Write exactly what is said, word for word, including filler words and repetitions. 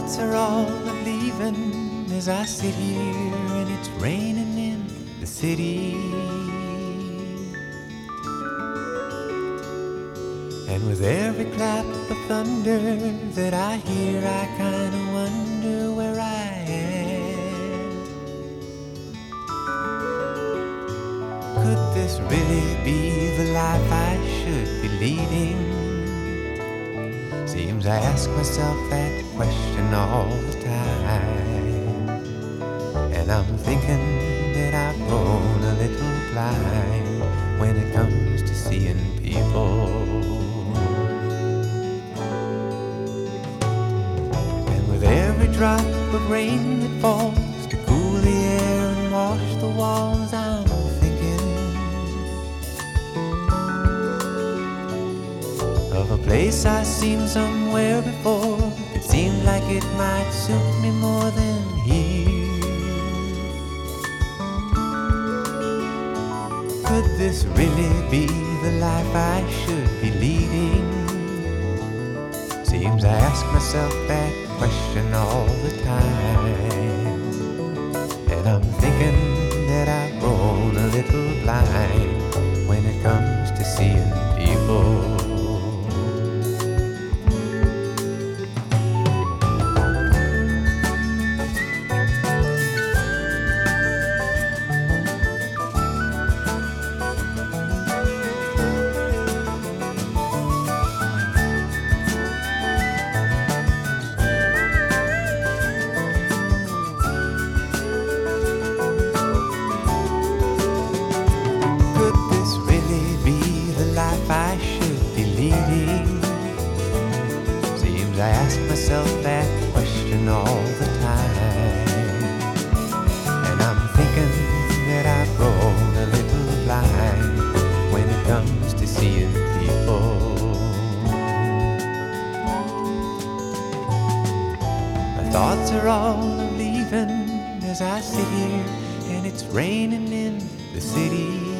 thoughts are all of leaving as I sit here and it's raining in the city. And with every clap of thunder that I hear, I kinda wonder where I am. Could this really be the life I should be leading? Seems I ask myself that question all the time. And I'm thinking that I've grown a little blind when it comes to seeing people. And with every drop of rain that falls to cool the air and wash the walls, I'm thinking of a place I've seen somewhere before. It seemed like it might suit me more than here. Could this really be the life I should be leading? Seems I ask myself that question all the time. And I'm thinking that I've grown a little blind when it comes to seeing people. I should be leading. Seems I ask myself that question all the time. And I'm thinking that I've grown a little blind when it comes to seeing people. My thoughts are all of leaving as I sit here and it's raining in the city.